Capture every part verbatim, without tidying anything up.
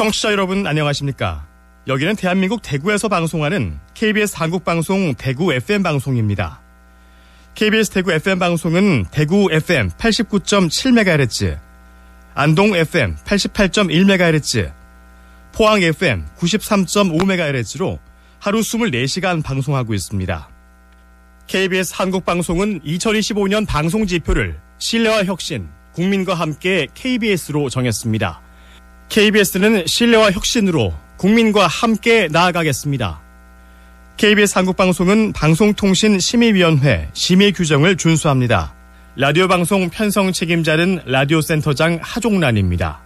청취자 여러분 안녕하십니까? 여기는 대한민국 대구에서 방송하는 케이비에스 한국방송 대구 에프엠 방송입니다. 케이비에스 대구 에프엠 방송은 대구 에프엠 팔십구 점 칠 메가헤르츠, 안동 에프엠 팔십팔 점 일 메가헤르츠, 포항 에프엠 구십삼 점 오 메가헤르츠로 하루 이십사 시간 방송하고 있습니다. 케이비에스 한국방송은 이천이십오 년 방송지표를 신뢰와 혁신, 국민과 함께 케이비에스로 정했습니다. 케이비에스는 신뢰와 혁신으로 국민과 함께 나아가겠습니다. 케이비에스 한국방송은 방송통신심의위원회 심의 규정을 준수합니다. 라디오 방송 편성 책임자는 라디오 센터장 하종란입니다.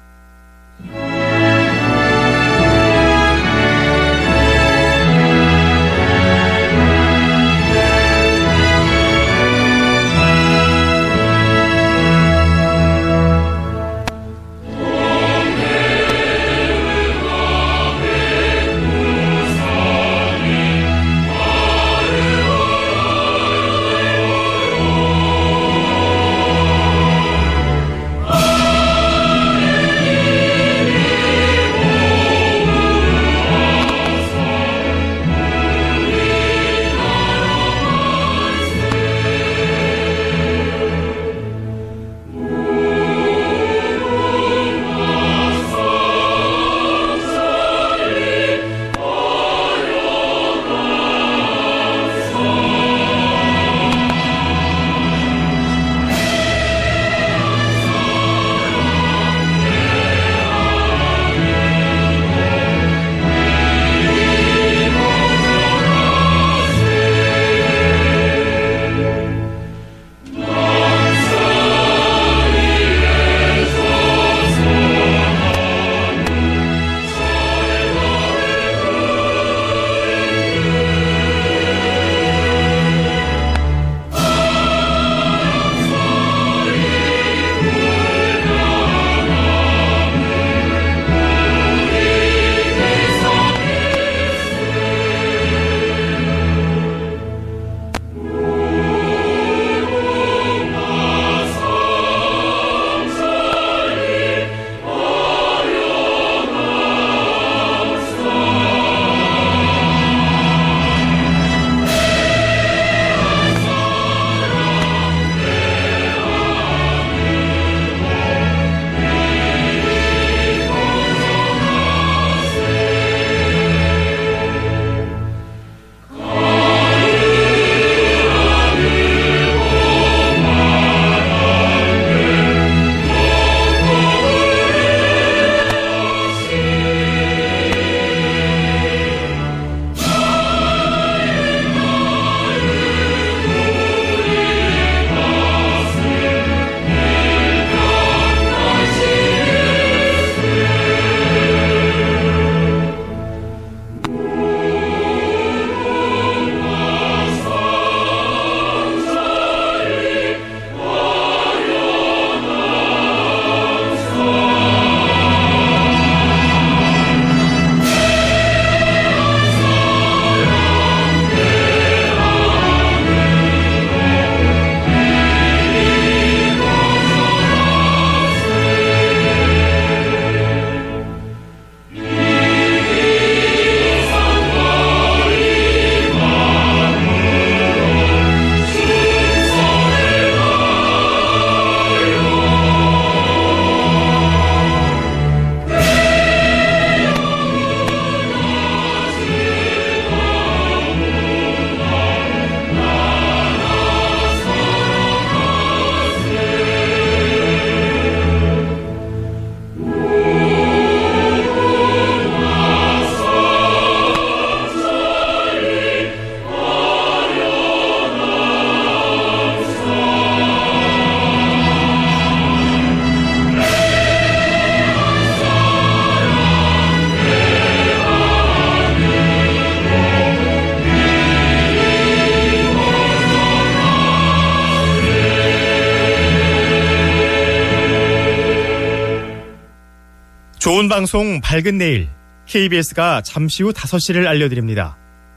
좋은 방송 밝은 내일 케이비에스가 잠시 후 다섯 시를 알려드립니다.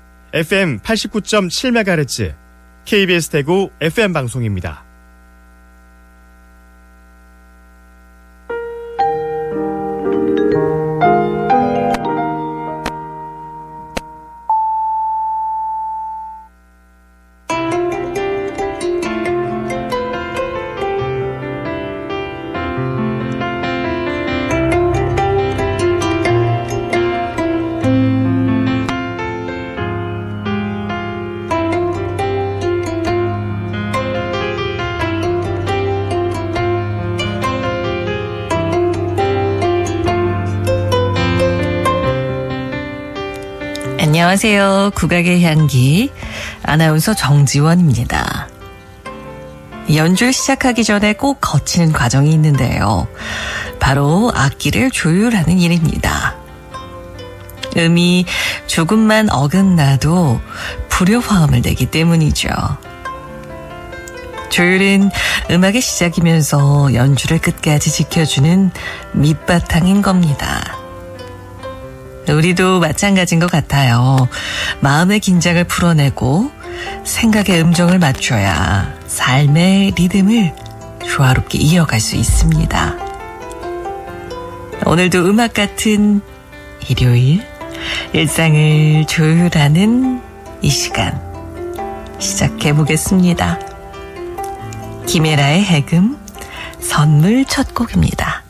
에프엠 팔십구 점 칠 메가헤르츠 케이비에스 대구 에프엠 방송입니다. 안녕하세요. 국악의 향기 아나운서 정지원입니다. 연주를 시작하기 전에 꼭 거치는 과정이 있는데요. 바로 악기를 조율하는 일입니다. 음이 조금만 어긋나도 불효화음을 내기 때문이죠. 조율은 음악의 시작이면서 연주를 끝까지 지켜주는 밑바탕인 겁니다. 우리도 마찬가지인 것 같아요. 마음의 긴장을 풀어내고 생각의 음정을 맞춰야 삶의 리듬을 조화롭게 이어갈 수 있습니다. 오늘도 음악 같은 일요일, 일상을 조율하는 이 시간 시작해보겠습니다. 김혜라의 해금, 선물 첫 곡입니다.